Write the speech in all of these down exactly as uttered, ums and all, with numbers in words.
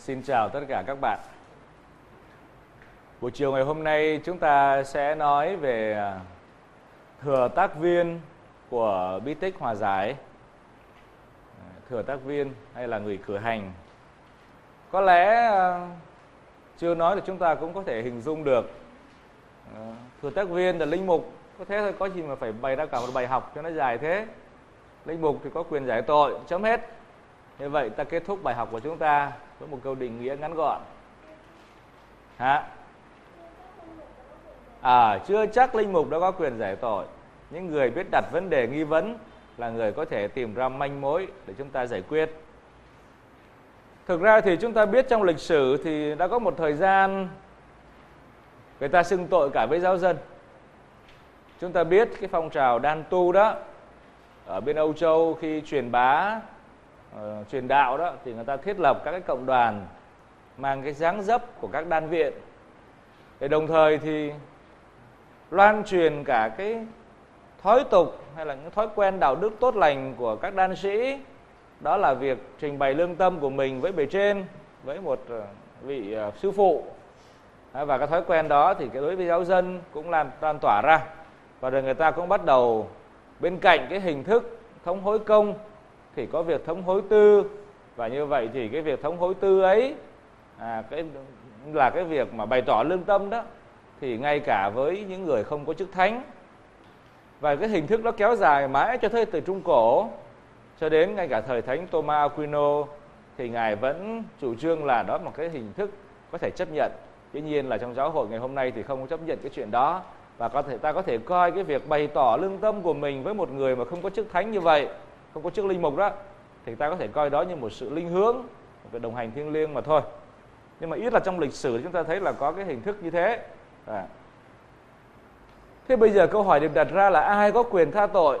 Xin chào tất cả các bạn. Buổi chiều ngày hôm nay chúng ta sẽ nói về thừa tác viên của bí tích hòa giải. Thừa tác viên hay là người cử hành. Có lẽ chưa nói thì chúng ta cũng có thể hình dung được. Thừa tác viên là linh mục, có thế thôi, có gì mà phải bày ra cả một bài học cho nó dài thế. Linh mục thì có quyền giải tội, chấm hết. Như vậy ta kết thúc bài học của chúng ta với một câu định nghĩa ngắn gọn. Hả? À, chưa chắc linh mục đã có quyền giải tội. Những người biết đặt vấn đề nghi vấn là người có thể tìm ra manh mối để chúng ta giải quyết. Thực ra thì chúng ta biết trong lịch sử thì đã có một thời gian người ta xưng tội cả với giáo dân. Chúng ta biết cái phong trào đan tu đó ở bên Âu Châu khi truyền bá, uh, truyền đạo đó thì người ta thiết lập các cái cộng đoàn mang cái dáng dấp của các đan viện. Để đồng thời thì loan truyền cả cái thói tục hay là những thói quen đạo đức tốt lành của các đan sĩ. Đó là việc trình bày lương tâm của mình với bề trên, với một vị uh, sư phụ. Và cái thói quen đó thì cái đối với giáo dân cũng lan, lan tỏa ra. Và rồi người ta cũng bắt đầu bên cạnh cái hình thức thống hối công thì có việc thống hối tư. Và như vậy thì cái việc thống hối tư ấy à, cái, là cái việc mà bày tỏ lương tâm đó, thì ngay cả với những người không có chức thánh. Và cái hình thức đó kéo dài mãi cho tới từ Trung Cổ cho đến ngay cả thời Thánh Thomas Aquino thì Ngài vẫn chủ trương là đó một cái hình thức có thể chấp nhận. Tuy nhiên là trong giáo hội ngày hôm nay thì không chấp nhận cái chuyện đó. Và có thể ta có thể coi cái việc bày tỏ lương tâm của mình với một người mà không có chức thánh như vậy, không có chức linh mục đó, thì ta có thể coi đó như một sự linh hướng, một cái đồng hành thiêng liêng mà thôi. Nhưng mà ít là trong lịch sử chúng ta thấy là có cái hình thức như thế. À. Thế bây giờ câu hỏi được đặt ra là ai có quyền tha tội?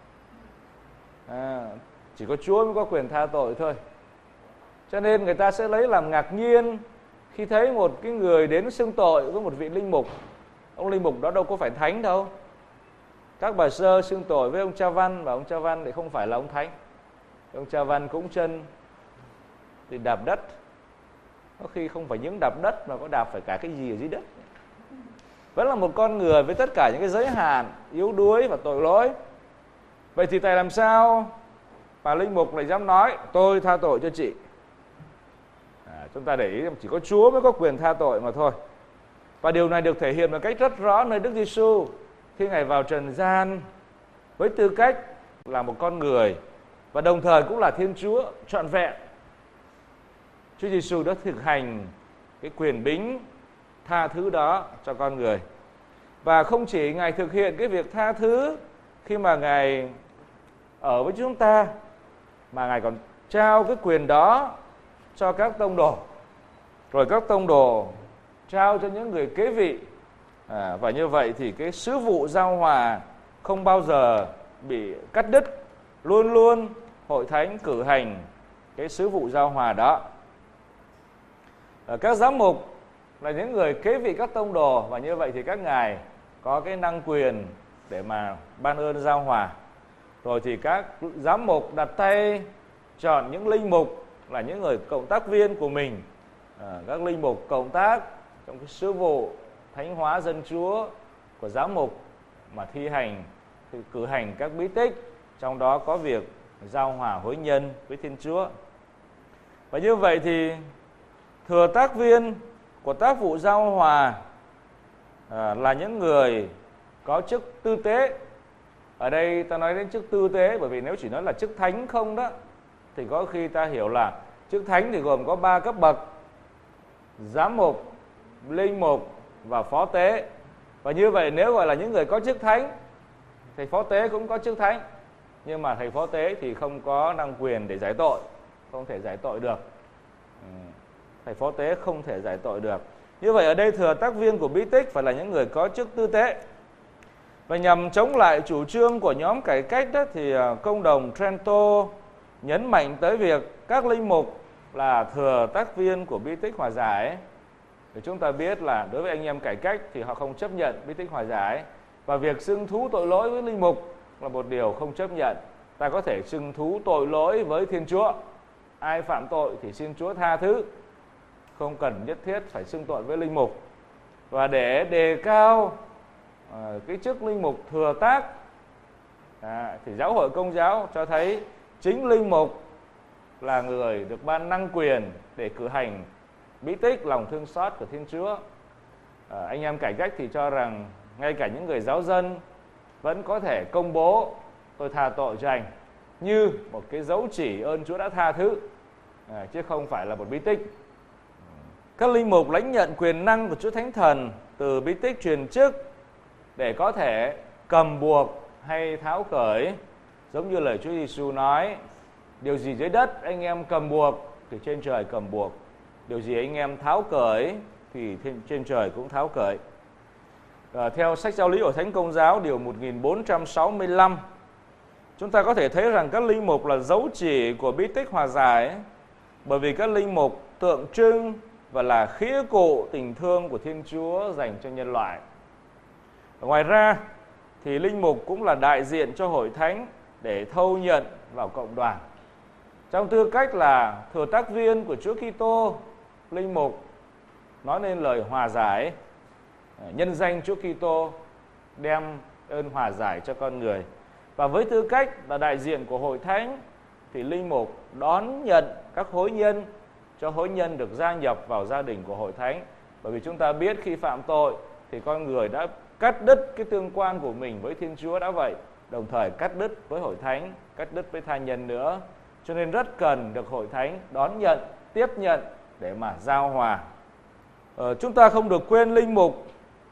À, chỉ có Chúa mới có quyền tha tội thôi. Cho nên người ta sẽ lấy làm ngạc nhiên khi thấy một cái người đến xưng tội với một vị linh mục. Ông linh mục đó đâu có phải thánh đâu. Các bà sơ xưng tội với ông Cha Văn, và ông Cha Văn thì không phải là ông thánh. Ông Cha Văn cũng chân thì đạp đất. Có khi không phải những đạp đất mà có đạp phải cả cái gì ở dưới đất. Vẫn là một con người với tất cả những cái giới hạn, yếu đuối và tội lỗi. Vậy thì tại làm sao bà linh mục lại dám nói tôi tha tội cho chị? À, chúng ta để ý chỉ có Chúa mới có quyền tha tội mà thôi. Và điều này được thể hiện một cách rất rõ nơi Đức Giêsu khi Ngài vào trần gian với tư cách là một con người và đồng thời cũng là Thiên Chúa trọn vẹn. Chúa Giêsu đã thực hành cái quyền bính tha thứ đó cho con người. Và không chỉ Ngài thực hiện cái việc tha thứ khi mà Ngài ở với chúng ta, mà Ngài còn trao cái quyền đó cho các tông đồ. Rồi các tông đồ trao cho những người kế vị. À, và như vậy thì cái sứ vụ giao hòa không bao giờ bị cắt đứt. Luôn luôn hội thánh cử hành cái sứ vụ giao hòa đó. À, các giám mục là những người kế vị các tông đồ, và như vậy thì các ngài có cái năng quyền để mà ban ơn giao hòa. Rồi thì các giám mục đặt tay chọn những linh mục là những người cộng tác viên của mình. À, các linh mục cộng tác trong cái sứ vụ thánh hóa dân Chúa của giám mục mà thi hành, thì cử hành các bí tích, trong đó có việc giao hòa hối nhân với Thiên Chúa. Và như vậy thì thừa tác viên của tác vụ giao hòa à, là những người có chức tư tế. Ở đây ta nói đến chức tư tế bởi vì nếu chỉ nói là chức thánh không đó thì có khi ta hiểu là chức thánh thì gồm có ba cấp bậc: giám mục, linh mục và phó tế. Và như vậy nếu gọi là những người có chức thánh, thầy phó tế cũng có chức thánh, nhưng mà thầy phó tế thì không có năng quyền để giải tội, không thể giải tội được. Thầy phó tế không thể giải tội được. Như vậy ở đây thừa tác viên của bí tích phải là những người có chức tư tế. Và nhằm chống lại chủ trương của nhóm cải cách đó, thì công đồng Trento nhấn mạnh tới việc các linh mục là thừa tác viên của bí tích hòa giải. Thì chúng ta biết là đối với anh em cải cách thì họ không chấp nhận bí tích hòa giải. Và việc xưng thú tội lỗi với linh mục là một điều không chấp nhận. Ta có thể xưng thú tội lỗi với Thiên Chúa. Ai phạm tội thì xin Chúa tha thứ. không cần nhất thiết phải xưng tội với linh mục. Và để đề cao à, cái chức linh mục thừa tác à, thì Giáo hội Công giáo cho thấy chính linh mục là người được ban năng quyền để cử hành bí tích lòng thương xót của Thiên Chúa. À, anh em cải cách thì cho rằng ngay cả những người giáo dân vẫn có thể công bố tôi tha tội cho anh như một cái dấu chỉ ơn Chúa đã tha thứ, à, chứ không phải là một bí tích. Các linh mục lãnh nhận quyền năng của Chúa Thánh Thần từ bí tích truyền chức để có thể cầm buộc hay tháo cởi, giống như lời Chúa Giêsu nói: điều gì dưới đất anh em cầm buộc thì trên trời cầm buộc, điều gì anh em tháo cởi thì trên trời cũng tháo cởi. À, theo sách Giáo lý của Thánh Công giáo điều một nghìn bốn trăm sáu mươi lăm, chúng ta có thể thấy rằng các linh mục là dấu chỉ của bí tích hòa giải, bởi vì các linh mục tượng trưng và là khía cụ tình thương của Thiên Chúa dành cho nhân loại. Ngoài ra thì linh mục cũng là đại diện cho hội thánh để thâu nhận vào cộng đoàn. Trong tư cách là thừa tác viên của Chúa Kitô, linh mục nói nên lời hòa giải, nhân danh Chúa Kitô đem ơn hòa giải cho con người. Và với tư cách là đại diện của hội thánh thì linh mục đón nhận các hối nhân, cho hối nhân được gia nhập vào gia đình của hội thánh. Bởi vì chúng ta biết khi phạm tội thì con người đã cắt đứt cái tương quan của mình với Thiên Chúa đã vậy, đồng thời cắt đứt với hội thánh, cắt đứt với tha nhân nữa. Cho nên rất cần được hội thánh đón nhận, tiếp nhận để mà giao hòa. Ờ, chúng ta không được quên linh mục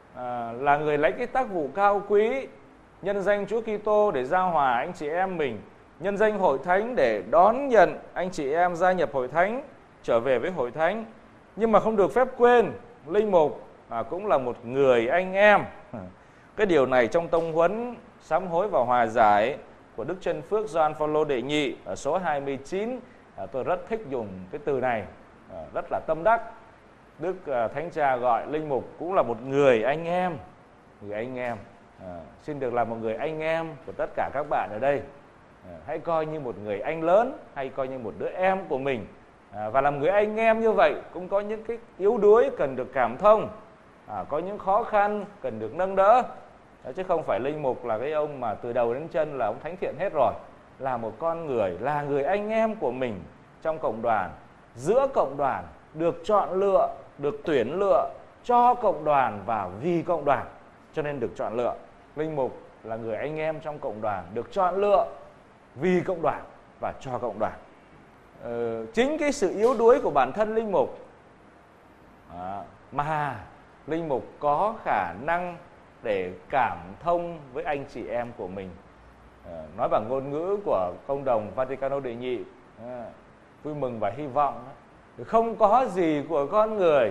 à, là người lấy cái tác vụ cao quý, nhân danh Chúa Kitô để giao hòa anh chị em mình, nhân danh hội thánh để đón nhận anh chị em gia nhập hội thánh, trở về với hội thánh. Nhưng mà không được phép quên, linh mục à, cũng là một người anh em. Cái điều này trong tông huấn sám hối và hòa giải của Đức Chân Phước Gioan Phaolô đệ nhị ở số hai mươi chín, à, tôi rất thích dùng cái từ này, à, rất là tâm đắc. Đức à, Thánh Cha gọi linh mục cũng là một người anh em, người anh em. À, xin được là một người anh em của tất cả các bạn ở đây. À, hãy coi như một người anh lớn, hay coi như một đứa em của mình. À, và làm người anh em như vậy cũng có những cái yếu đuối cần được cảm thông, à, có những khó khăn cần được nâng đỡ. À, chứ không phải linh mục là cái ông mà từ đầu đến chân là ông thánh thiện hết rồi. Là một con người, là người anh em của mình trong cộng đoàn, giữa cộng đoàn, được chọn lựa, được tuyển lựa cho cộng đoàn và vì cộng đoàn, cho nên được chọn lựa. Linh mục là người anh em trong cộng đoàn, được chọn lựa vì cộng đoàn và cho cộng đoàn. Ờ, chính cái sự yếu đuối của bản thân linh mục à, mà linh mục có khả năng để cảm thông với anh chị em của mình. À, nói bằng ngôn ngữ của Công đồng Vaticano đệ nhị, à, vui mừng và hy vọng. Không có gì của con người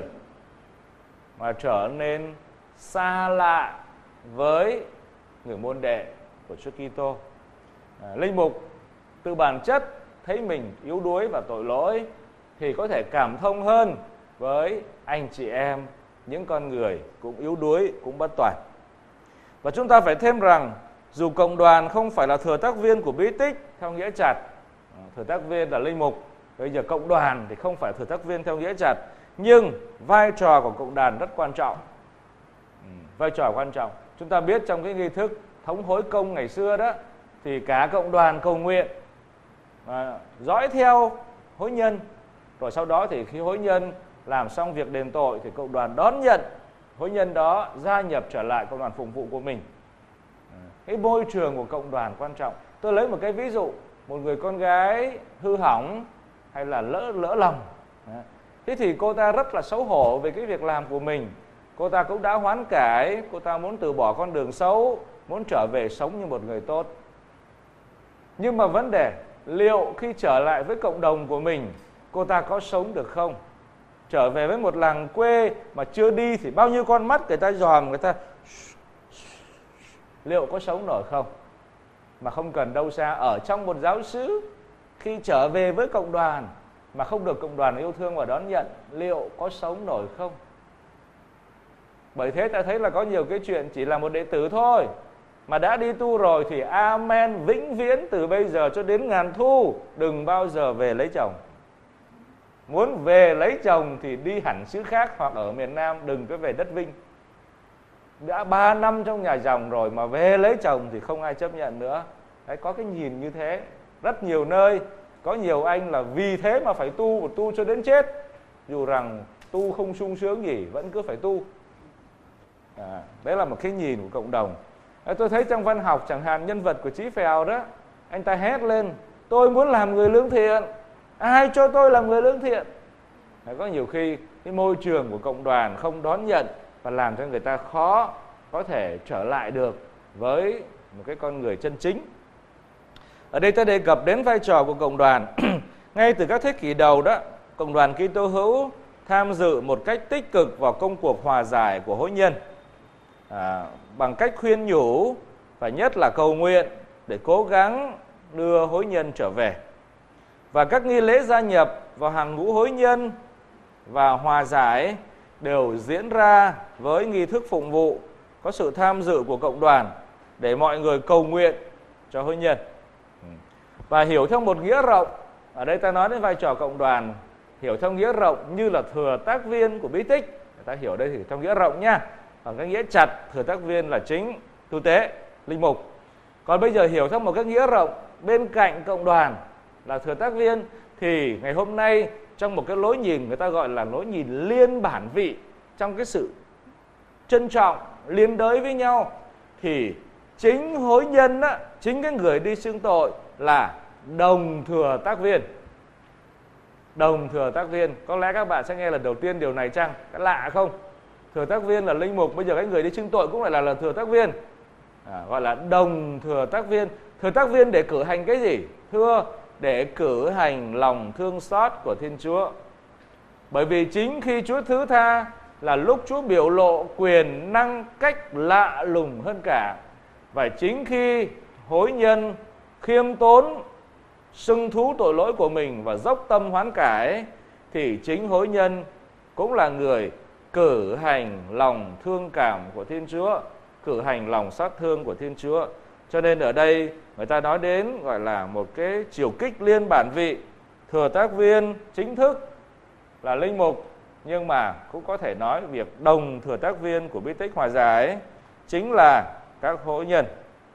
mà trở nên xa lạ với người môn đệ của Chúa Kitô. À, linh mục từ bản chất thấy mình yếu đuối và tội lỗi thì có thể cảm thông hơn với anh chị em, những con người cũng yếu đuối, cũng bất toàn. Và chúng ta phải thêm rằng dù cộng đoàn không phải là thừa tác viên của bí tích theo nghĩa chặt, thừa tác viên là linh mục, bây giờ cộng đoàn thì không phải thừa tác viên theo nghĩa chặt, nhưng vai trò của cộng đoàn rất quan trọng. Ừ, vai trò quan trọng. Chúng ta biết trong cái nghi thức thống hối công ngày xưa đó, thì cả cộng đoàn cầu nguyện à, dõi theo hối nhân, rồi sau đó thì khi hối nhân làm xong việc đền tội thì cộng đoàn đón nhận hối nhân đó gia nhập trở lại cộng đoàn phục vụ của mình. Cái môi trường của cộng đoàn quan trọng. Tôi lấy một cái ví dụ, một người con gái hư hỏng hay là lỡ lỡ lòng, thế thì cô ta rất là xấu hổ về cái việc làm của mình. Cô ta cũng đã hoán cải, cô ta muốn từ bỏ con đường xấu, muốn trở về sống như một người tốt. Nhưng mà vấn đề, liệu khi trở lại với cộng đồng của mình, cô ta có sống được không? Trở về với một làng quê mà chưa đi thì bao nhiêu con mắt người ta dòm, người ta liệu có sống nổi không? Mà không cần đâu xa, ở trong một giáo xứ, khi trở về với cộng đoàn mà không được cộng đoàn yêu thương và đón nhận, liệu có sống nổi không? Bởi thế ta thấy là có nhiều cái chuyện chỉ là một đệ tử thôi, mà đã đi tu rồi thì amen vĩnh viễn từ bây giờ cho đến ngàn thu, đừng bao giờ về lấy chồng. muốn về lấy chồng thì đi hẳn xứ khác hoặc ở miền Nam, đừng có về đất Vinh. Đã ba năm trong nhà chồng rồi mà về lấy chồng thì không ai chấp nhận nữa. Đấy, có cái nhìn như thế. Rất nhiều nơi, có nhiều anh là vì thế mà phải tu, và tu cho đến chết. Dù rằng tu không sung sướng gì, vẫn cứ phải tu. À, đấy là một cái nhìn của cộng đồng. Đấy, tôi thấy trong văn học chẳng hạn nhân vật của Chí Phèo đó, anh ta hét lên, tôi muốn làm người lương thiện, ai cho tôi làm người lương thiện. Đấy, có nhiều khi cái môi trường của cộng đoàn không đón nhận và làm cho người ta khó có thể trở lại được với một cái con người chân chính. Ở đây ta đề cập đến vai trò của cộng đoàn. Ngay từ các thế kỷ đầu đó, cộng đoàn Kitô hữu tham dự một cách tích cực vào công cuộc hòa giải của hối nhân, à, bằng cách khuyên nhủ và nhất là cầu nguyện để cố gắng đưa hối nhân trở về. Và các nghi lễ gia nhập vào hàng ngũ hối nhân và hòa giải đều diễn ra với nghi thức phụng vụ, có sự tham dự của cộng đoàn để mọi người cầu nguyện cho hối nhân. Và hiểu theo một nghĩa rộng, ở đây ta nói đến vai trò cộng đoàn, hiểu theo nghĩa rộng như là thừa tác viên của bí tích. Người ta hiểu đây thì theo nghĩa rộng nha. Còn cái nghĩa chặt, thừa tác viên là chính tu tế, linh mục. Còn bây giờ hiểu theo một cái nghĩa rộng, bên cạnh cộng đoàn là thừa tác viên, thì ngày hôm nay trong một cái lối nhìn người ta gọi là lối nhìn liên bản vị, trong cái sự trân trọng, liên đới với nhau, thì chính hối nhân á, chính cái người đi xưng tội là đồng thừa tác viên. Đồng thừa tác viên, có lẽ các bạn sẽ nghe lần đầu tiên điều này chăng? Cái lạ không? Thừa tác viên là linh mục, bây giờ cái người đi xưng tội cũng lại là, là thừa tác viên, à, gọi là đồng thừa tác viên. Thừa tác viên để cử hành cái gì? Thưa, để cử hành lòng thương xót của Thiên Chúa. Bởi vì chính khi Chúa thứ tha là lúc Chúa biểu lộ quyền năng cách lạ lùng hơn cả. Và chính khi hối nhân khiêm tốn xưng thú tội lỗi của mình và dốc tâm hoán cải, thì chính hối nhân cũng là người cử hành lòng thương cảm của Thiên Chúa, cử hành lòng xót thương của Thiên Chúa. Cho nên ở đây người ta nói đến gọi là một cái chiều kích liên bản vị. Thừa tác viên chính thức là linh mục, nhưng mà cũng có thể nói việc đồng thừa tác viên của bí tích hòa giải chính là các hối nhân.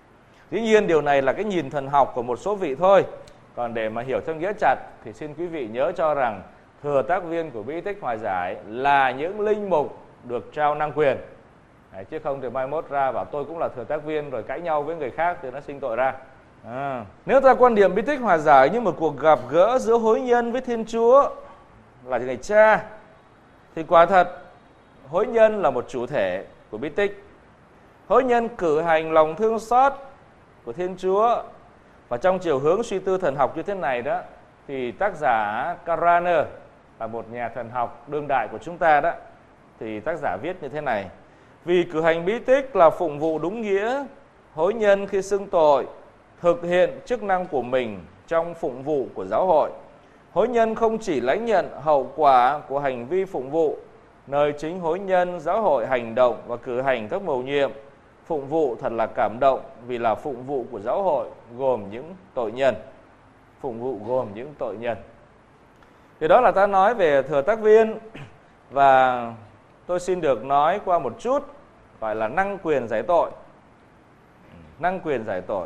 Dĩ nhiên điều này là cái nhìn thần học của một số vị thôi. Còn để mà hiểu theo nghĩa chặt thì xin quý vị nhớ cho rằng thừa tác viên của bí tích hòa giải là những linh mục được trao năng quyền. Đấy, chứ không thì mai mốt ra bảo tôi cũng là thừa tác viên rồi cãi nhau với người khác thì nó sinh tội ra. À, nếu ta quan điểm bí tích hòa giải như một cuộc gặp gỡ giữa hối nhân với Thiên Chúa là người cha, thì quả thật hối nhân là một chủ thể của bí tích. Hối nhân cử hành lòng thương xót của Thiên Chúa. Và trong chiều hướng suy tư thần học như thế này đó, thì tác giả Karaner là một nhà thần học đương đại của chúng ta đó, thì tác giả viết như thế này: vì cử hành bí tích là phụng vụ đúng nghĩa, hối nhân khi xưng tội thực hiện chức năng của mình trong phụng vụ của giáo hội. Hối nhân không chỉ lãnh nhận hậu quả của hành vi phụng vụ, nơi chính hối nhân giáo hội hành động và cử hành các mầu nhiệm phụng vụ thật là cảm động, vì là phụng vụ của giáo hội gồm những tội nhân. Phụng vụ gồm những tội nhân. Thì đó là ta nói về thừa tác viên. Và tôi xin được nói qua một chút gọi là năng quyền giải tội. Năng quyền giải tội.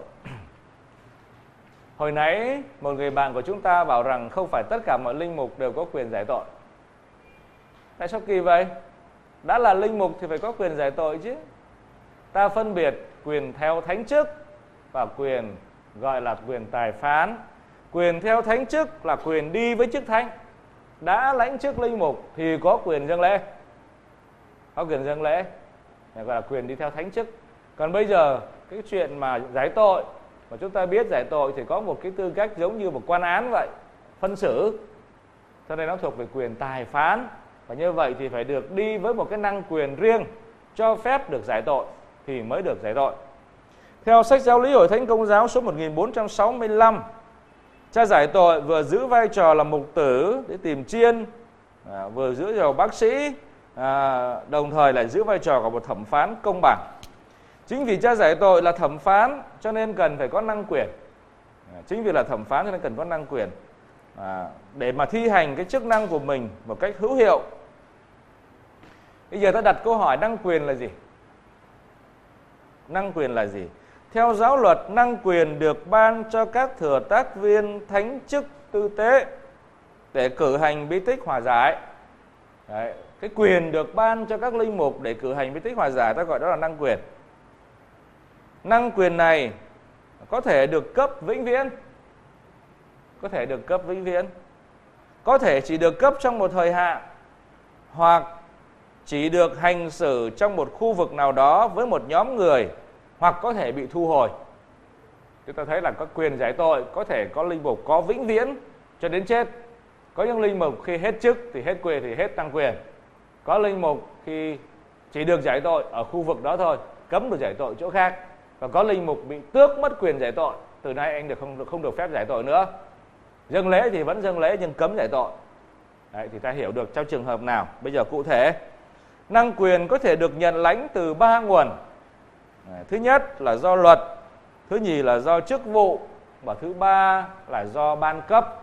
Hồi nãy một người bạn của chúng ta bảo rằng không phải tất cả mọi linh mục đều có quyền giải tội. Tại sao kỳ vậy? Đã là linh mục thì phải có quyền giải tội chứ. Ta phân biệt quyền theo thánh chức và quyền gọi là quyền tài phán. Quyền theo thánh chức là quyền đi với chức thánh. Đã lãnh chức linh mục thì có quyền dâng lễ. Có quyền dâng lễ, gọi là quyền đi theo thánh chức. Còn bây giờ cái chuyện mà giải tội, mà chúng ta biết giải tội thì có một cái tư cách giống như một quan án vậy, phân xử. Cho nên nó thuộc về quyền tài phán. Và như vậy thì phải được đi với một cái năng quyền riêng, cho phép được giải tội thì mới được giải tội. Theo sách Giáo lý Hội Thánh Công giáo số một nghìn bốn trăm sáu mươi lăm, cha giải tội vừa giữ vai trò là mục tử để tìm chiên, à, vừa giữ vai trò bác sĩ, à, đồng thời lại giữ vai trò của một thẩm phán công bằng. Chính vì cha giải tội là thẩm phán cho nên cần phải có năng quyền. À, chính vì là thẩm phán cho nên cần có năng quyền. à, để mà thi hành cái chức năng của mình một cách hữu hiệu. Bây giờ ta đặt câu hỏi năng quyền là gì? Năng quyền là gì? Theo giáo luật, năng quyền được ban cho các thừa tác viên thánh chức tư tế để cử hành bí tích hòa giải. Đấy, cái quyền được ban cho các linh mục để cử hành bí tích hòa giải, ta gọi đó là năng quyền. Năng quyền này có thể được cấp vĩnh viễn, có thể được cấp vĩnh viễn, có thể chỉ được cấp trong một thời hạn, hoặc chỉ được hành xử trong một khu vực nào đó với một nhóm người, hoặc có thể bị thu hồi. Chúng ta thấy là các quyền giải tội có thể có linh mục có vĩnh viễn cho đến chết. Có những linh mục khi hết chức thì hết quyền thì hết tăng quyền. Có linh mục khi chỉ được giải tội ở khu vực đó thôi, cấm được giải tội chỗ khác. Và có linh mục bị tước mất quyền giải tội, từ nay anh được không, không được phép giải tội nữa. Dâng lễ thì vẫn dâng lễ nhưng cấm giải tội. Đấy, thì ta hiểu được trong trường hợp nào. Bây giờ cụ thể, năng quyền có thể được nhận lãnh từ ba nguồn. Đấy, thứ nhất là do luật, thứ nhì là do chức vụ, và thứ ba là do ban cấp.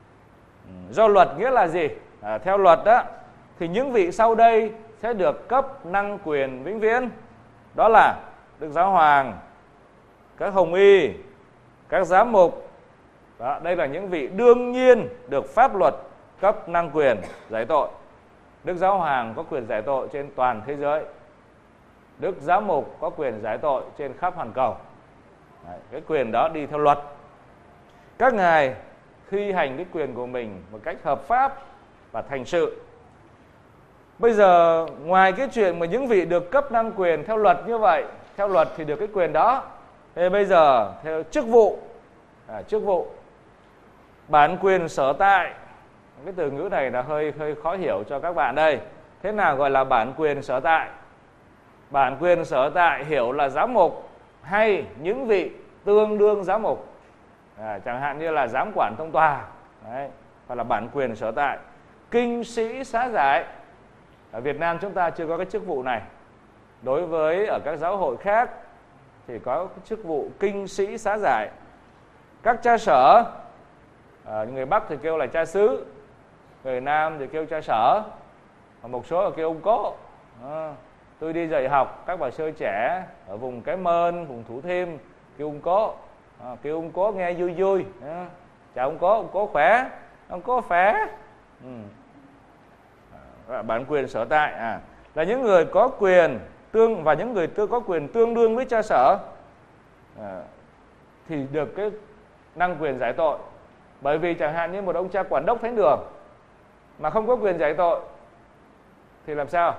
Do luật nghĩa là gì? À, theo luật đó thì những vị sau đây sẽ được cấp năng quyền vĩnh viễn. Đó là Đức Giáo Hoàng, các hồng y, các giám mục. Đó, đây là những vị đương nhiên được pháp luật cấp năng quyền giải tội. Đức Giáo Hoàng có quyền giải tội trên toàn thế giới. Đức Giám mục có quyền giải tội trên khắp hoàn cầu. Đấy, cái quyền đó đi theo luật. Các ngài thi hành cái quyền của mình một cách hợp pháp và thành sự. Bây giờ ngoài cái chuyện mà những vị được cấp năng quyền theo luật như vậy, theo luật thì được cái quyền đó. Thế bây giờ theo chức vụ, à, chức vụ, bản quyền sở tại. Cái từ ngữ này là hơi hơi khó hiểu cho các bạn đây. Thế nào gọi là bản quyền sở tại? Bản quyền sở tại hiểu là giám mục hay những vị tương đương giám mục, à, chẳng hạn như là giám quản tông tòa, đấy, hoặc là bản quyền sở tại. Kinh sĩ xá giải, ở Việt Nam chúng ta chưa có cái chức vụ này. Đối với ở các giáo hội khác thì có cái chức vụ kinh sĩ xá giải. Các cha sở, à, người Bắc thì kêu là cha xứ, người Nam thì kêu cha sở, và một số là kêu ông cố. À, tôi đi dạy học các bà sơ trẻ ở vùng Cái Mơn, vùng Thủ Thiêm, kêu ông cố, à, kêu ông cố nghe vui vui. À, chào ông cố, ông cố khỏe, ông cố khỏe. Ừ. À, bản quyền sở tại à, là những người có quyền tương và những người tương có quyền tương đương với cha sở, à, thì được cái năng quyền giải tội. Bởi vì chẳng hạn như một ông cha quản đốc thánh đường mà không có quyền giải tội thì làm sao?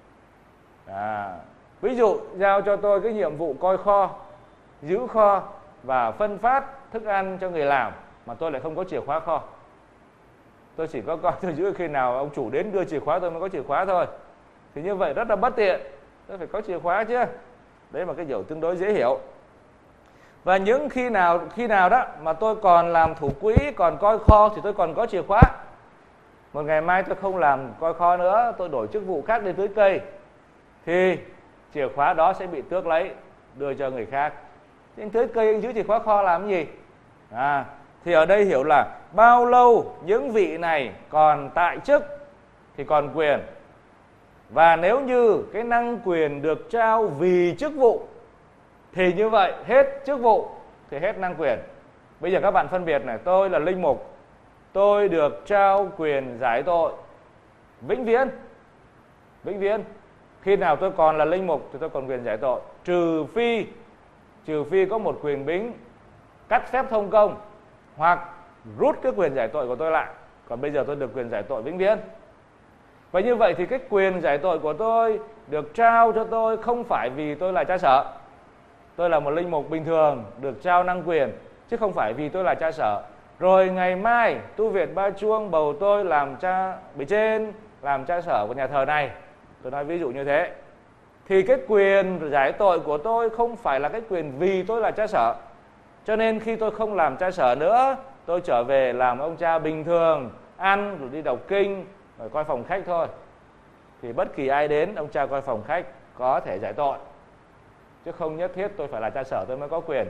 À, ví dụ giao cho tôi cái nhiệm vụ coi kho, giữ kho và phân phát thức ăn cho người làm, mà tôi lại không có chìa khóa kho. Tôi chỉ có coi tôi giữ khi nào ông chủ đến đưa chìa khóa tôi mới có chìa khóa thôi. Thì như vậy rất là bất tiện. Tôi phải có chìa khóa chứ. Đấy là cái điều tương đối dễ hiểu. Và những khi nào khi nào đó mà tôi còn làm thủ quỹ, còn coi kho thì tôi còn có chìa khóa. Một ngày mai tôi không làm coi kho nữa, tôi đổi chức vụ khác đi tưới cây, thì chìa khóa đó sẽ bị tước lấy, đưa cho người khác. Anh tưới cây anh giữ chìa khóa kho làm cái gì? À, thì ở đây hiểu là bao lâu những vị này còn tại chức thì còn quyền. Và nếu như cái năng quyền được trao vì chức vụ thì như vậy hết chức vụ thì hết năng quyền. Bây giờ các bạn phân biệt này, tôi là linh mục, tôi được trao quyền giải tội vĩnh viễn. Vĩnh viễn. Khi nào tôi còn là linh mục thì tôi còn quyền giải tội, trừ phi trừ phi có một quyền bính cắt phép thông công hoặc rút cái quyền giải tội của tôi lại. Còn bây giờ tôi được quyền giải tội vĩnh viễn. Và như vậy thì cái quyền giải tội của tôi được trao cho tôi không phải vì tôi là cha sở, tôi là một linh mục bình thường được trao năng quyền, chứ không phải vì tôi là cha sở. Rồi ngày mai Tu Việt Ba Chuông bầu tôi làm cha bề trên, làm cha sở của nhà thờ này, tôi nói ví dụ như thế, thì cái quyền giải tội của tôi không phải là cái quyền vì tôi là cha sở. Cho nên khi tôi không làm cha sở nữa, tôi trở về làm ông cha bình thường, ăn rồi đi đọc kinh rồi coi phòng khách thôi, thì bất kỳ ai đến ông cha coi phòng khách có thể giải tội, chứ không nhất thiết tôi phải là cha sở tôi mới có quyền.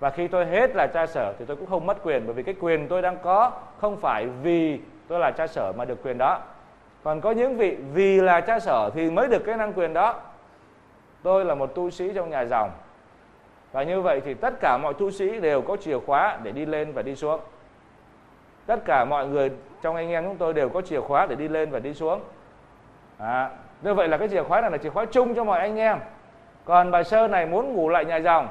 Và khi tôi hết là cha sở thì tôi cũng không mất quyền, bởi vì cái quyền tôi đang có không phải vì tôi là cha sở mà được quyền đó. Còn có những vị vì là cha sở thì mới được cái năng quyền đó. Tôi là một tu sĩ trong nhà dòng, và như vậy thì tất cả mọi tu sĩ đều có chìa khóa để đi lên và đi xuống. Tất cả mọi người trong anh em chúng tôi đều có chìa khóa để đi lên và đi xuống. À, như vậy là cái chìa khóa này là chìa khóa chung cho mọi anh em. Còn bà Sơ này muốn ngủ lại nhà dòng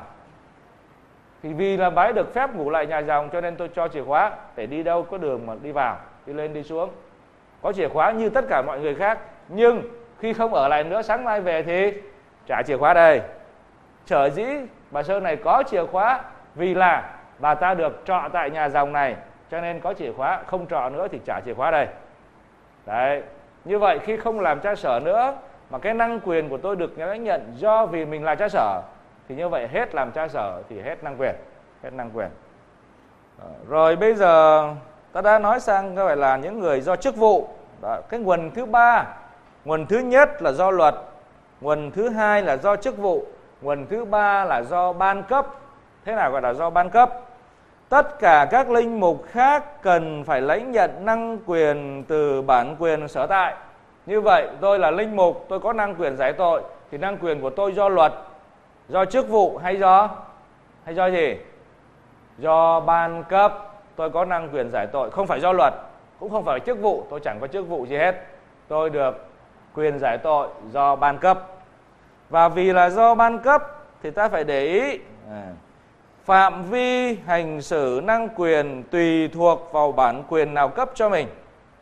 thì vì là bà ấy được phép ngủ lại nhà dòng, cho nên tôi cho chìa khóa để đi đâu có đường mà đi vào, đi lên đi xuống. Có chìa khóa như tất cả mọi người khác. Nhưng khi không ở lại nữa, sáng mai về thì trả chìa khóa đây. Sở dĩ bà Sơ này có chìa khóa vì là bà ta được trọ tại nhà dòng này, cho nên có chìa khóa. Không trọ nữa thì trả chìa khóa đây. Đấy. Như vậy khi không làm cha sở nữa mà cái năng quyền của tôi được lãnh nhận do vì mình là cha sở, thì như vậy hết làm cha sở thì hết năng quyền, hết năng quyền. Rồi bây giờ ta đã nói sang gọi là những người do chức vụ. Đó, cái nguồn thứ ba, nguồn thứ nhất là do luật, nguồn thứ hai là do chức vụ, nguồn thứ ba là do ban cấp. Thế nào gọi là do ban cấp? Tất cả các linh mục khác cần phải lãnh nhận năng quyền từ bản quyền sở tại. Như vậy tôi là linh mục, tôi có năng quyền giải tội, thì năng quyền của tôi do luật, do chức vụ hay do hay do gì? Do ban cấp. Tôi có năng quyền giải tội, không phải do luật, cũng không phải chức vụ, tôi chẳng có chức vụ gì hết. Tôi được quyền giải tội do ban cấp. Và vì là do ban cấp thì ta phải để ý à, phạm vi hành xử năng quyền tùy thuộc vào bản quyền nào cấp cho mình.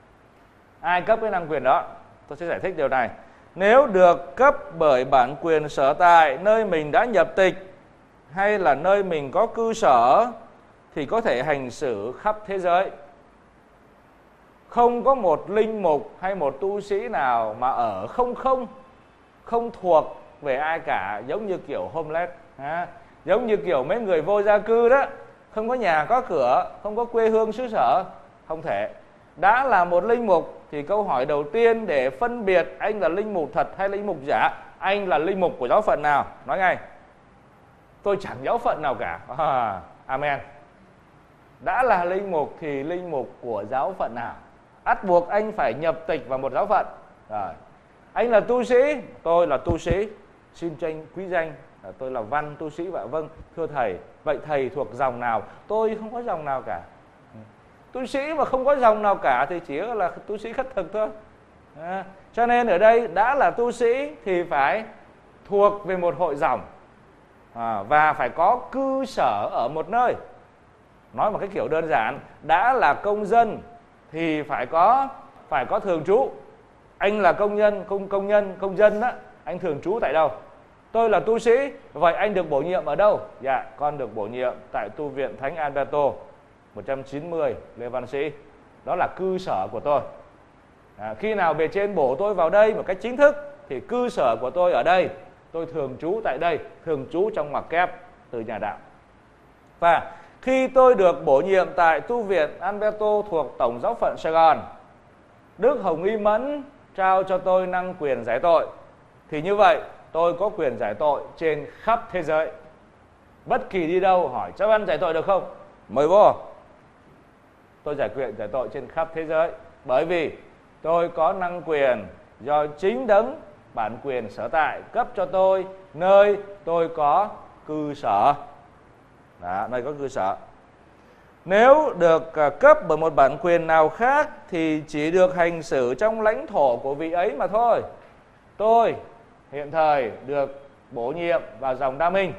Ai cấp cái năng quyền đó? Tôi sẽ giải thích điều này. Nếu được cấp bởi bản quyền sở tại nơi mình đã nhập tịch hay là nơi mình có cư sở thì có thể hành xử khắp thế giới. Không có một linh mục hay một tu sĩ nào mà ở không không, không thuộc về ai cả, giống như kiểu homeless, ha? Giống như kiểu mấy người vô gia cư đó, không có nhà có cửa, không có quê hương xứ sở, không thể. Đã là một linh mục thì câu hỏi đầu tiên để phân biệt anh là linh mục thật hay linh mục giả, anh là linh mục của giáo phận nào? Nói ngay, tôi chẳng giáo phận nào cả. À, amen. Đã là linh mục thì linh mục của giáo phận nào? Ắt buộc anh phải nhập tịch vào một giáo phận. Rồi. Anh là tu sĩ, tôi là tu sĩ, xin tranh quý danh, tôi là văn tu sĩ. Vậy vâng, thưa thầy, vậy thầy thuộc dòng nào? Tôi không có dòng nào cả. Tu sĩ mà không có dòng nào cả thì chỉ là tu sĩ khất thực thôi. À, cho nên ở đây đã là tu sĩ thì phải thuộc về một hội dòng à, và phải có cư sở ở một nơi. Nói một cái kiểu đơn giản, đã là công dân thì phải có phải có thường trú. Anh là công nhân, công công nhân, công dân đó, anh thường trú tại đâu? Tôi là tu sĩ, vậy anh được bổ nhiệm ở đâu? Dạ, con được bổ nhiệm tại tu viện Thánh Alberto một trăm chín mươi Lê Văn Sĩ. Đó là cư sở của tôi. À, khi nào bề trên bổ tôi vào đây một cách chính thức thì cư sở của tôi ở đây, tôi thường trú tại đây, thường trú trong ngoặc kép từ nhà đạo. Và khi tôi được bổ nhiệm tại tu viện Alberto thuộc Tổng giáo phận Sài Gòn, Đức Hồng Y Mẫn trao cho tôi năng quyền giải tội, thì như vậy tôi có quyền giải tội trên khắp thế giới. Bất kỳ đi đâu hỏi cháu ăn giải tội được không? Mời vô. Tôi giải quyền giải tội trên khắp thế giới, bởi vì tôi có năng quyền do chính đấng bản quyền sở tại cấp cho tôi nơi tôi có cư sở. Đó, nơi có cư sở. Nếu được cấp bởi một bản quyền nào khác thì chỉ được hành xử trong lãnh thổ của vị ấy mà thôi. Tôi hiện thời được bổ nhiệm vào dòng Đa Minh,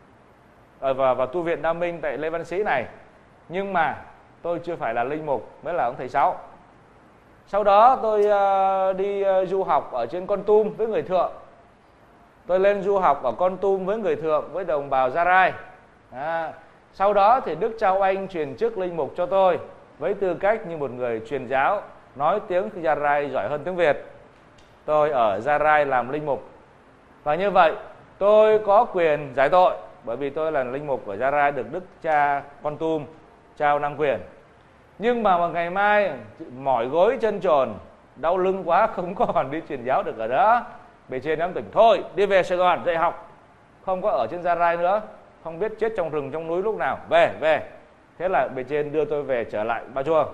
ở vào, vào tu viện Đa Minh tại Lê Văn Sĩ này, nhưng mà tôi chưa phải là linh mục, mới là ông thầy Sáu. Sau đó tôi uh, đi uh, du học ở trên Kon Tum với người Thượng. Tôi lên du học ở Kon Tum với người Thượng, với đồng bào Gia Rai. À, sau đó thì Đức Cha Oanh truyền chức linh mục cho tôi với tư cách như một người truyền giáo, nói tiếng Gia Rai giỏi hơn tiếng Việt. Tôi ở Gia Rai làm linh mục. Và như vậy tôi có quyền giải tội, bởi vì tôi là linh mục ở Gia Rai, được Đức Cha Kon Tum trao năng quyền. Nhưng mà một ngày mai mỏi gối chân tròn, đau lưng quá, không còn đi truyền giáo được ở đó, bề trên đám tỉnh thôi đi về Sài Gòn dạy học, không có ở trên Gia Rai nữa. không biết chết trong rừng trong núi lúc nào, về về. Thế là bề trên đưa tôi về trở lại Ba Chuông.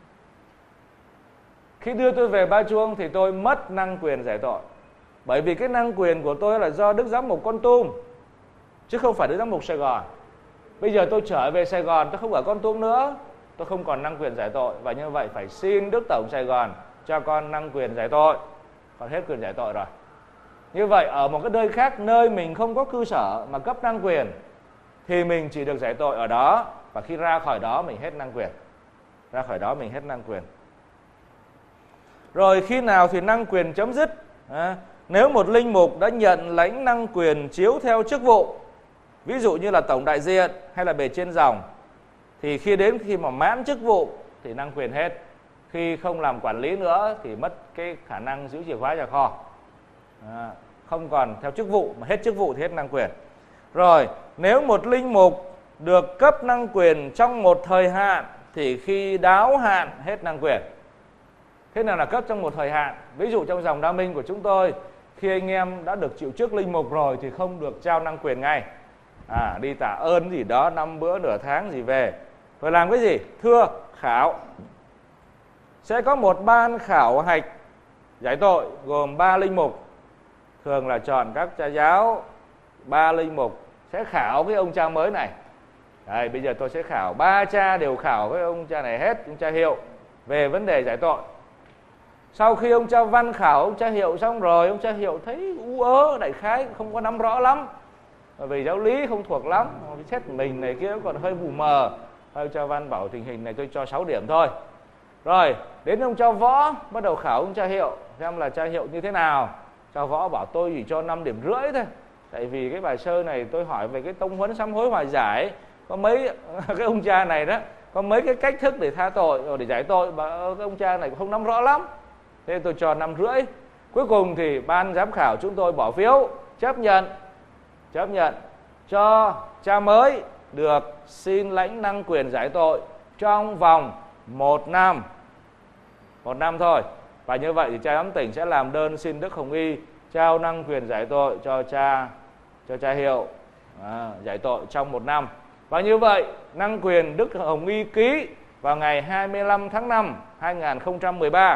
Khi đưa tôi về Ba Chuông thì tôi mất năng quyền giải tội. Bởi vì cái năng quyền của tôi là do Đức Giám mục Kon Tum, chứ không phải Đức Giám mục Sài Gòn. Bây giờ tôi trở về Sài Gòn, tôi không ở Kon Tum nữa, tôi không còn năng quyền giải tội. Và như vậy phải xin Đức Tổng Sài Gòn cho con năng quyền giải tội. Còn hết quyền giải tội rồi. Như vậy ở một cái nơi khác, nơi mình không có cư sở mà cấp năng quyền, thì mình chỉ được giải tội ở đó. Và khi ra khỏi đó mình hết năng quyền. Ra khỏi đó mình hết năng quyền. Rồi khi nào thì năng quyền chấm dứt? À, nếu một linh mục đã nhận lãnh năng quyền chiếu theo chức vụ, ví dụ như là tổng đại diện hay là bề trên dòng, thì khi đến khi mà mãn chức vụ thì năng quyền hết. Khi không làm quản lý nữa thì mất cái khả năng giữ chìa khóa nhà kho. À, không còn theo chức vụ, mà hết chức vụ thì hết năng quyền. Rồi, nếu một linh mục được cấp năng quyền trong một thời hạn thì khi đáo hạn hết năng quyền. Thế nào là cấp trong một thời hạn? Ví dụ trong dòng Đa Minh của chúng tôi, khi anh em đã được chịu chức linh mục rồi thì không được trao năng quyền ngay. À, đi tạ ơn gì đó, năm bữa nửa tháng gì về. Rồi làm cái gì? Thưa, khảo. Sẽ có một ban khảo hạch giải tội gồm ba linh mục. Thường là chọn các cha giáo, ba linh mục sẽ khảo cái ông cha mới này. Đây, bây giờ tôi sẽ khảo, ba cha đều khảo với ông cha này hết, ông cha Hiệu, về vấn đề giải tội. Sau khi ông cha Văn khảo ông cha Hiệu xong rồi, ông cha Hiệu thấy u ớ, đại khái không có nắm rõ lắm, vì giáo lý không thuộc lắm, xét mình này kia còn hơi mù mờ. Ông cha Văn bảo tình hình này tôi cho sáu điểm thôi. Rồi đến ông cha Võ bắt đầu khảo ông cha Hiệu, xem là cha Hiệu như thế nào. Cha Võ bảo tôi chỉ cho năm điểm rưỡi thôi, tại vì cái bài sơ này tôi hỏi về cái tông huấn sám hối hòa giải, có mấy cái ông cha này đó có mấy cái cách thức để tha tội rồi để giải tội, mà cái ông cha này cũng không nắm rõ lắm, thế tôi cho năm rưỡi. Cuối cùng thì ban giám khảo chúng tôi bỏ phiếu chấp nhận chấp nhận cho cha mới được xin lãnh năng quyền giải tội trong vòng một năm một năm thôi. Và như vậy thì cha giám tỉnh sẽ làm đơn xin Đức Hồng Y trao năng quyền giải tội cho cha cho cha Hiệu, à, giải tội trong một năm. Và như vậy năng quyền Đức Hồng Y ký vào ngày hai mươi lăm tháng năm hai nghìn không trăm mười ba.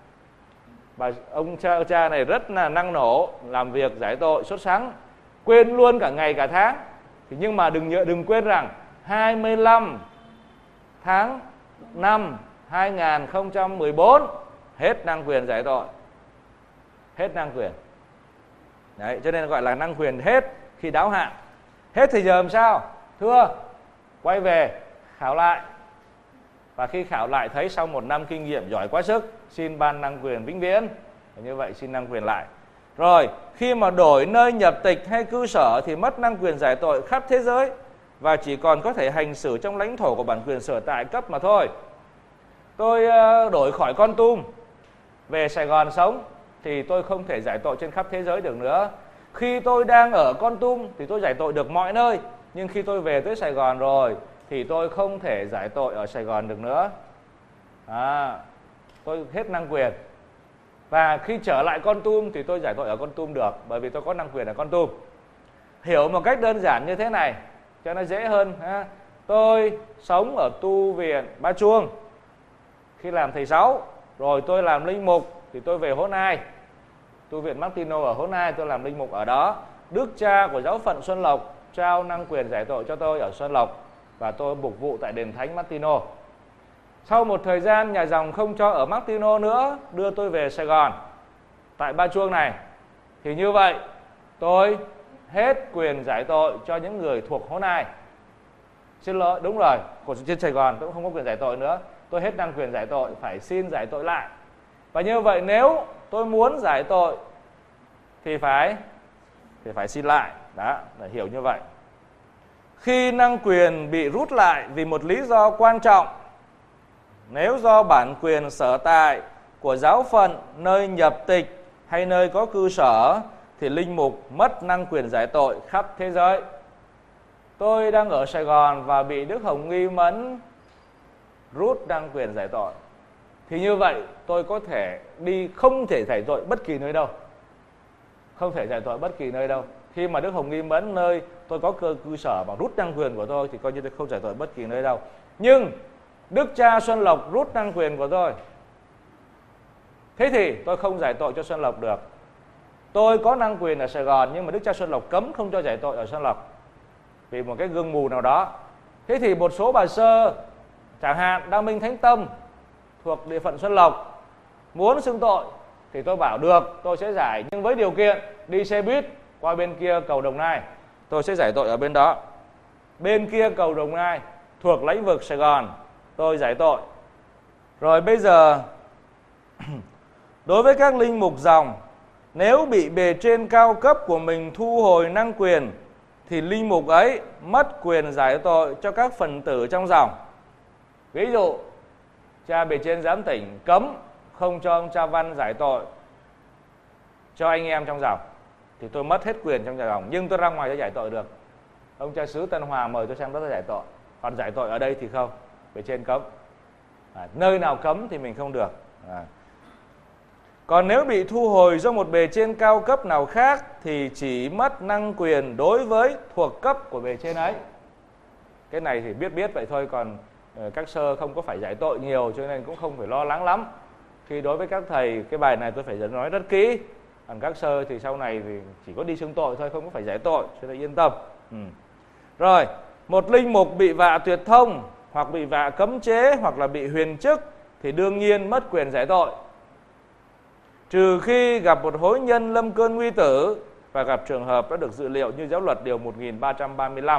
Và ông cha, cha này rất là năng nổ, làm việc giải tội xuất sắc, quên luôn cả ngày cả tháng. Thì nhưng mà đừng nhớ, đừng quên rằng hai mươi lăm tháng năm hai nghìn không trăm mười bốn hết năng quyền giải tội. Hết năng quyền. Đấy, cho nên gọi là năng quyền hết khi đáo hạn. Hết thì giờ làm sao? Thưa, quay về khảo lại. Và khi khảo lại thấy sau một năm kinh nghiệm giỏi quá sức, xin ban năng quyền vĩnh viễn. Và như vậy xin năng quyền lại. Rồi, khi mà đổi nơi nhập tịch hay cư sở thì mất năng quyền giải tội khắp thế giới và chỉ còn có thể hành xử trong lãnh thổ của bản quyền sở tại cấp mà thôi. Tôi đổi khỏi Kon Tum về Sài Gòn sống thì tôi không thể giải tội trên khắp thế giới được nữa. Khi tôi đang ở Kon Tum thì tôi giải tội được mọi nơi, nhưng khi tôi về tới Sài Gòn rồi thì tôi không thể giải tội ở Sài Gòn được nữa. À, tôi hết năng quyền. Và khi trở lại Kon Tum thì tôi giải tội ở Kon Tum được, bởi vì tôi có năng quyền ở Kon Tum. Hiểu một cách đơn giản như thế này cho nó dễ hơn. Ha. Tôi sống ở tu viện Ba Chuông khi làm thầy sáu, rồi tôi làm linh mục thì tôi về Hố Nai, tu viện Martino ở Hố Nai, tôi làm linh mục ở đó. Đức cha của giáo phận Xuân Lộc trao năng quyền giải tội cho tôi ở Xuân Lộc và tôi mục vụ tại đền thánh Martino. Sau một thời gian nhà dòng không cho ở Martino nữa, đưa tôi về Sài Gòn tại Ba Chuông này, thì như vậy tôi hết quyền giải tội cho những người thuộc Hố Nai. Xin lỗi, đúng rồi, của trên Sài Gòn tôi cũng không có quyền giải tội nữa, tôi hết năng quyền giải tội, phải xin giải tội lại. Và như vậy nếu tôi muốn giải tội thì phải thì phải xin lại. Đó, để hiểu như vậy. Khi năng quyền bị rút lại vì một lý do quan trọng, nếu do bản quyền sở tại của giáo phận, nơi nhập tịch hay nơi có cư sở, thì linh mục mất năng quyền giải tội khắp thế giới. Tôi đang ở Sài Gòn và bị Đức Hồng Y Mẫn rút năng quyền giải tội, thì như vậy tôi có thể đi, không thể giải tội bất kỳ nơi đâu. Không thể giải tội bất kỳ nơi đâu. Khi mà Đức Hồng nghi vấn nơi tôi có cơ cư sở bằng rút năng quyền của tôi thì coi như tôi không giải tội bất kỳ nơi đâu. Nhưng Đức Cha Xuân Lộc rút năng quyền của tôi, thế thì tôi không giải tội cho Xuân Lộc được. Tôi có năng quyền ở Sài Gòn nhưng mà Đức Cha Xuân Lộc cấm không cho giải tội ở Xuân Lộc vì một cái gương mù nào đó. Thế thì một số bà sơ chẳng hạn Đăng Minh Thánh Tông thuộc địa phận Xuân Lộc muốn xưng tội thì tôi bảo được, tôi sẽ giải, nhưng với điều kiện đi xe buýt qua bên kia cầu Đồng Nai, tôi sẽ giải tội ở bên đó. Bên kia cầu Đồng Nai thuộc lãnh vực Sài Gòn, tôi giải tội. Rồi bây giờ đối với các linh mục dòng, nếu bị bề trên cao cấp của mình thu hồi năng quyền thì linh mục ấy mất quyền giải tội cho các phần tử trong dòng. Ví dụ cha bề trên giám tỉnh cấm không cho ông cha Văn giải tội cho anh em trong dòng thì tôi mất hết quyền trong dòng, nhưng tôi ra ngoài để giải tội được. Ông cha xứ Tân Hòa mời tôi sang đó để giải tội, còn giải tội ở đây thì không, bề trên cấm. À, nơi nào cấm thì mình không được. À. Còn nếu bị thu hồi do một bề trên cao cấp nào khác thì chỉ mất năng quyền đối với thuộc cấp của bề trên ấy. Cái này thì biết biết vậy thôi, còn uh, các sơ không có phải giải tội nhiều cho nên cũng không phải lo lắng lắm. Khi đối với các thầy, cái bài này tôi phải nói rất kỹ. Còn các sơ thì sau này thì chỉ có đi xưng tội thôi, không có phải giải tội, cho nên yên tâm. Ừ. Rồi, một linh mục bị vạ tuyệt thông hoặc bị vạ cấm chế hoặc là bị huyền chức thì đương nhiên mất quyền giải tội, trừ khi gặp một hối nhân lâm cơn nguy tử và gặp trường hợp đã được dự liệu như giáo luật điều một nghìn ba trăm ba mươi lăm.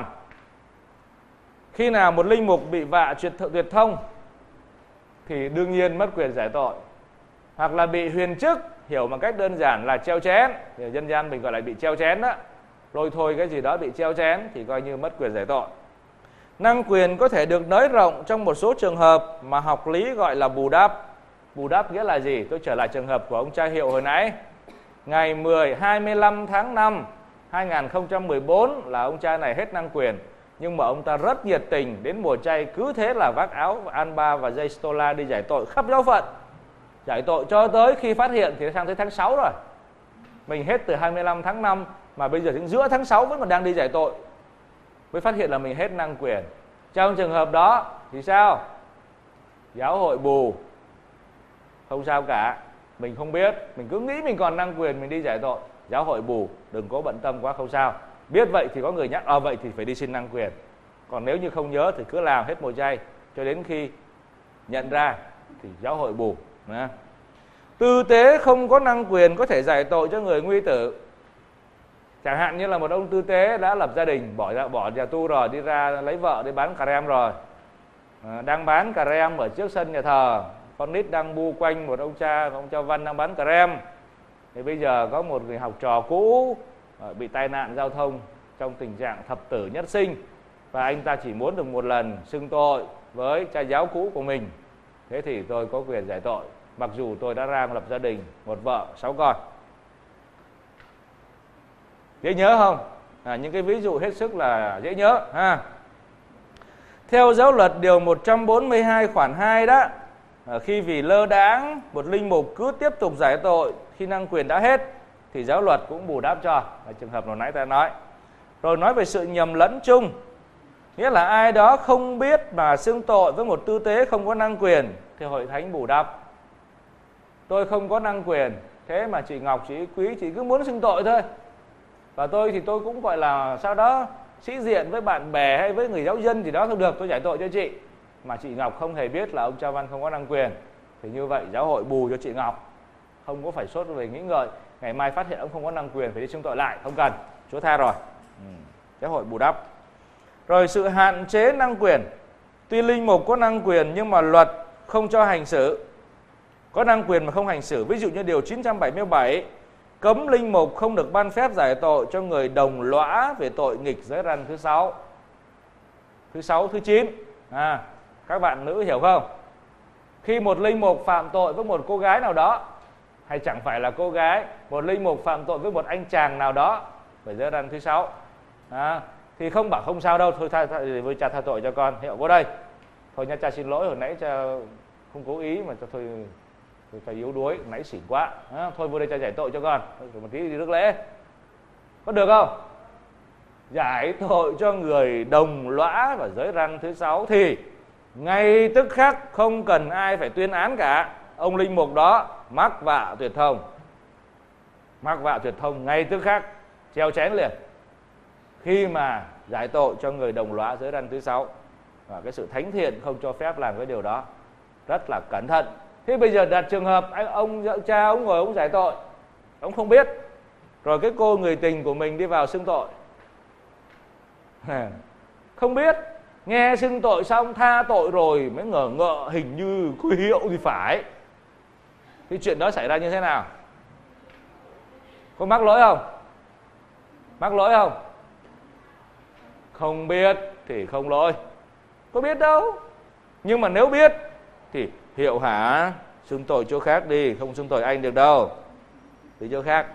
Khi nào một linh mục bị vạ tuyệt thông thì đương nhiên mất quyền giải tội, hoặc là bị huyền chức, hiểu một cách đơn giản là treo chén, thì dân gian mình gọi là bị treo chén đó, lôi thôi cái gì đó bị treo chén thì coi như mất quyền giải tội. Năng quyền có thể được nới rộng trong một số trường hợp mà học lý gọi là bù đắp. Bù đắp nghĩa là gì? Tôi trở lại trường hợp của ông cha Hiệu hồi nãy. Ngày mười, hai mươi lăm tháng năm hai nghìn không trăm mười bốn là ông cha này hết năng quyền, nhưng mà ông ta rất nhiệt tình, đến mùa chay cứ thế là vác áo alba và dây stola đi giải tội khắp giáo phận. Giải tội cho tới khi phát hiện thì sang tới tháng sáu rồi. Mình hết từ hai mươi lăm tháng năm mà bây giờ đến giữa tháng sáu vẫn còn đang đi giải tội, mới phát hiện là mình hết năng quyền. Trong trường hợp đó thì sao? Giáo hội bù, không sao cả, mình không biết, mình cứ nghĩ mình còn năng quyền mình đi giải tội, giáo hội bù, đừng có bận tâm quá, không sao. Biết vậy thì có người nhắc, ờ à, vậy thì phải đi xin năng quyền. Còn nếu như không nhớ thì cứ làm hết mùa chay cho đến khi nhận ra thì giáo hội bù. Đó. Tư tế không có năng quyền có thể giải tội cho người nguy tử. Chẳng hạn như là một ông tư tế đã lập gia đình, bỏ ra bỏ nhà tu rồi, đi ra lấy vợ đi bán cà rem rồi, à, đang bán cà rem ở trước sân nhà thờ, con nít đang bu quanh một ông cha, ông cha Văn đang bán cà rem. Thì bây giờ có một người học trò cũ bị tai nạn giao thông trong tình trạng thập tử nhất sinh, và anh ta chỉ muốn được một lần xưng tội với cha giáo cũ của mình. Thế thì tôi có quyền giải tội, mặc dù tôi đã ra lập gia đình, một vợ, sáu con. Dễ nhớ không? À, những cái ví dụ hết sức là dễ nhớ ha. Theo giáo luật điều một trăm bốn mươi hai khoản hai đó, à, khi vì lơ đãng một linh mục cứ tiếp tục giải tội khi năng quyền đã hết thì giáo luật cũng bù đắp cho, là trường hợp hồi nãy ta nói. Rồi nói về sự nhầm lẫn chung, nghĩa là ai đó không biết mà xưng tội với một tư tế không có năng quyền thì hội thánh bù đắp. Tôi không có năng quyền, thế mà chị Ngọc, chị Quý, chị cứ muốn xưng tội thôi. Và tôi thì tôi cũng gọi là sau đó sĩ diện với bạn bè hay với người giáo dân thì đó không được, tôi giải tội cho chị. Mà chị Ngọc không hề biết là ông cha Văn không có năng quyền, thì như vậy giáo hội bù cho chị Ngọc, không có phải sốt về nghĩ ngợi ngày mai phát hiện ông không có năng quyền phải đi xưng tội lại, không cần, Chúa tha rồi. Ừ. Giáo hội bù đắp. Rồi sự hạn chế năng quyền, tuy linh mục có năng quyền nhưng mà luật không cho hành xử. Có năng quyền mà không hành xử, ví dụ như điều chín trăm bảy mươi bảy cấm linh mục không được ban phép giải tội cho người đồng lõa về tội nghịch giới răn thứ sáu, thứ sáu, thứ chín. À, các bạn nữ hiểu không? Khi một linh mục phạm tội với một cô gái nào đó, hay chẳng phải là cô gái, một linh mục phạm tội với một anh chàng nào đó về giới răn thứ sáu, à, thì không bảo không sao đâu, thôi tha, tha, với cha tha tội cho con, hiệu có đây. Thôi nha cha xin lỗi, hồi nãy cha không cố ý mà cho thôi, tôi phải yếu đuối, nãy xỉn quá, à, thôi vô đây cha giải tội cho con, rồi một tí đi rước lễ, có được không? giải tội cho người đồng lõa và giới răn thứ sáu thì ngay tức khắc không cần ai phải tuyên án cả, ông linh mục đó mắc vạ tuyệt thông. Mắc vạ tuyệt thông ngay tức khắc, treo chén liền, khi mà giải tội cho người đồng lõa giới răn thứ sáu. Và cái sự thánh thiện không cho phép làm cái điều đó, rất là cẩn thận. Thế bây giờ đặt trường hợp anh ông cha ông ngồi ông giải tội, ông không biết, rồi cái cô người tình của mình đi vào xưng tội, không biết, nghe xưng tội xong tha tội rồi mới ngờ ngợ hình như có hiệu thì phải. Cái chuyện đó xảy ra như thế nào? Có mắc lỗi không? Mắc lỗi không? Không biết thì không lỗi. Có biết đâu. Nhưng mà nếu biết thì hiệu hả, xưng tội chỗ khác đi, không xưng tội anh được đâu, đi chỗ khác.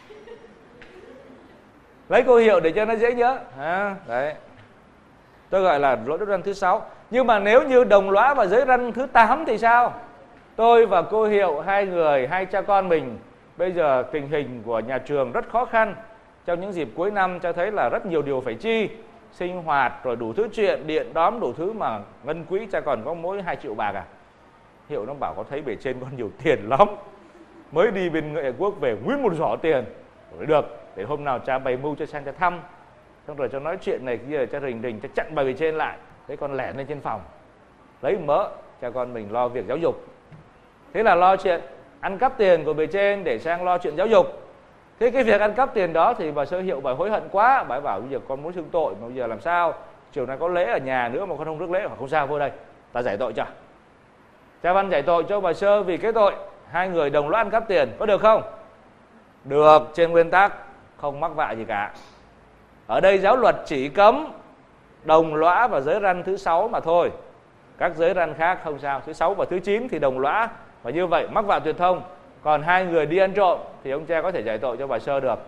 Lấy cô hiệu để cho nó dễ nhớ. À, đấy. Tôi gọi là lỗi giới răn thứ sáu. Nhưng mà nếu như đồng lõa và giới răn thứ tám thì sao? Tôi và cô Hiệu, hai người, hai cha con mình, bây giờ tình hình của nhà trường rất khó khăn. Trong những dịp cuối năm cho thấy là rất nhiều điều phải chi, sinh hoạt rồi đủ thứ chuyện, điện đóm đủ thứ, mà ngân quỹ cha còn có mỗi hai triệu bạc à. Hiệu nó bảo có thấy bề trên có nhiều tiền lắm, mới đi bên Nghệ Quốc về nguyên một giỏ tiền. Rồi được, để hôm nào cha bày mưu cho sang cha thăm, xong rồi cho nói chuyện này kia, cha rình rình, cha chặn bài bề trên lại, thế con lẻn lên trên phòng lấy mỡ. Cha con mình lo việc giáo dục, thế là lo chuyện ăn cắp tiền của bề trên để sang lo chuyện giáo dục. Thế cái việc ăn cắp tiền đó thì bà sơ Hiệu bà hối hận quá, bà bảo bây giờ con muốn xưng tội mà bây giờ làm sao, chiều nay có lễ ở nhà nữa mà con không rước lễ, mà không sao, vô đây ta giải tội cho. Cha Văn giải tội cho bà sơ vì cái tội hai người đồng loạt ăn cắp tiền, có được không? Được, trên nguyên tắc không mắc vạ gì cả. Ở đây giáo luật chỉ cấm đồng lõa và giới răn thứ sáu mà thôi. Các giới răn khác không sao. Thứ sáu và thứ chín thì đồng lõa, và như vậy mắc vạ tuyệt thông. Còn hai người đi ăn trộm thì ông cha có thể giải tội cho bà sơ được.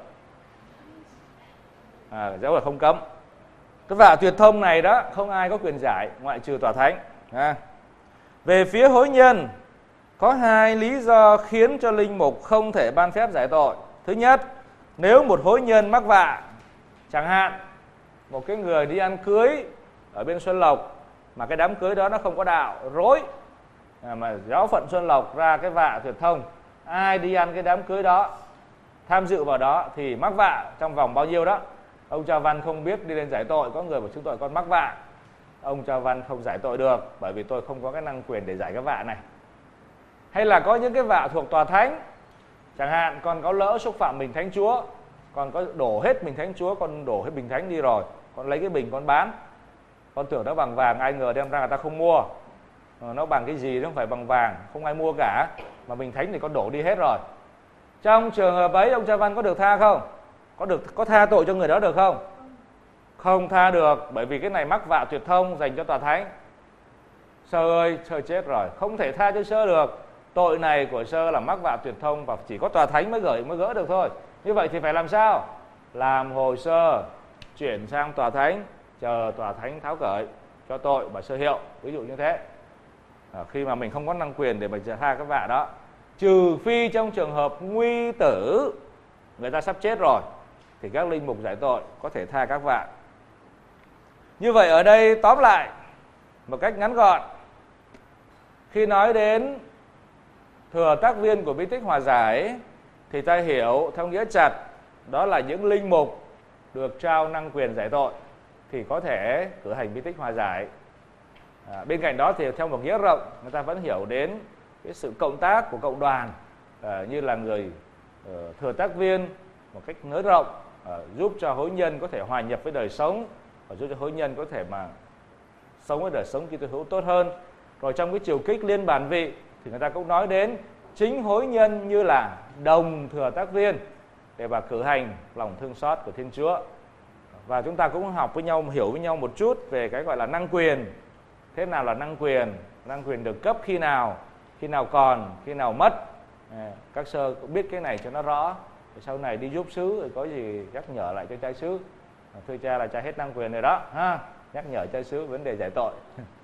À, giáo luật không cấm. Cái vạ tuyệt thông này đó không ai có quyền giải ngoại trừ tòa thánh. À. Về phía hối nhân, có hai lý do khiến cho linh mục không thể ban phép giải tội. Thứ nhất, nếu một hối nhân mắc vạ, chẳng hạn một cái người đi ăn cưới ở bên Xuân Lộc mà cái đám cưới đó nó không có đạo, rối, à, mà giáo phận Xuân Lộc ra cái vạ tuyệt thông, ai đi ăn cái đám cưới đó, tham dự vào đó thì mắc vạ trong vòng bao nhiêu đó, ông cha Văn không biết đi lên giải tội, có người bảo chứng tội con mắc vạ, ông cha Văn không giải tội được bởi vì tôi không có cái năng quyền để giải cái vạ này. Hay là có những cái vạ thuộc tòa thánh, chẳng hạn con có lỡ xúc phạm bình thánh Chúa, con có đổ hết bình thánh Chúa, con đổ hết bình thánh đi rồi, con lấy cái bình con bán, con tưởng nó bằng vàng, ai ngờ đem ra người ta không mua, nó bằng cái gì, nó không phải bằng vàng, không ai mua cả, mà bình thánh thì con đổ đi hết rồi. Trong trường hợp ấy ông cha Văn có được tha không? Có được, có tha tội cho người đó được không? Không tha được, bởi vì cái này mắc vạ tuyệt thông dành cho tòa thánh. Sơ ơi, sơ chết rồi, không thể tha cho sơ được. Tội này của sơ là mắc vạ tuyệt thông và chỉ có tòa thánh mới gửi mới gỡ được thôi. Như vậy thì phải làm sao? Làm hồ sơ chuyển sang tòa thánh, chờ tòa thánh tháo cởi cho tội bà sơ Hiệu, ví dụ như thế. À, khi mà mình không có năng quyền để mình tha cái vạ đó, trừ phi trong trường hợp nguy tử, người ta sắp chết rồi, thì các linh mục giải tội có thể tha các vạ. Như vậy ở đây tóm lại một cách ngắn gọn, khi nói đến thừa tác viên của bí tích hòa giải thì ta hiểu theo nghĩa chặt đó là những linh mục được trao năng quyền giải tội thì có thể cử hành bí tích hòa giải. À, bên cạnh đó thì theo một nghĩa rộng, người ta vẫn hiểu đến cái sự cộng tác của cộng đoàn, à, như là người uh, thừa tác viên một cách nới rộng, uh, giúp cho hối nhân có thể hòa nhập với đời sống và giúp cho hối nhân có thể mà sống với đời sống Kitô hữu tốt hơn. Rồi trong cái chiều kích liên bản vị thì người ta cũng nói đến chính hối nhân như là đồng thừa tác viên để mà cử hành lòng thương xót của Thiên Chúa. Và chúng ta cũng học với nhau, hiểu với nhau một chút về cái gọi là năng quyền. Thế nào là năng quyền? Năng quyền được cấp khi nào, khi nào còn, khi nào mất. À, các sơ cũng biết cái này cho nó rõ. Rồi sau này đi giúp xứ rồi có gì nhắc nhở lại cho trai xứ. À, thưa cha là cha hết năng quyền rồi đó, ha. Nhắc nhở trai xứ vấn đề giải tội.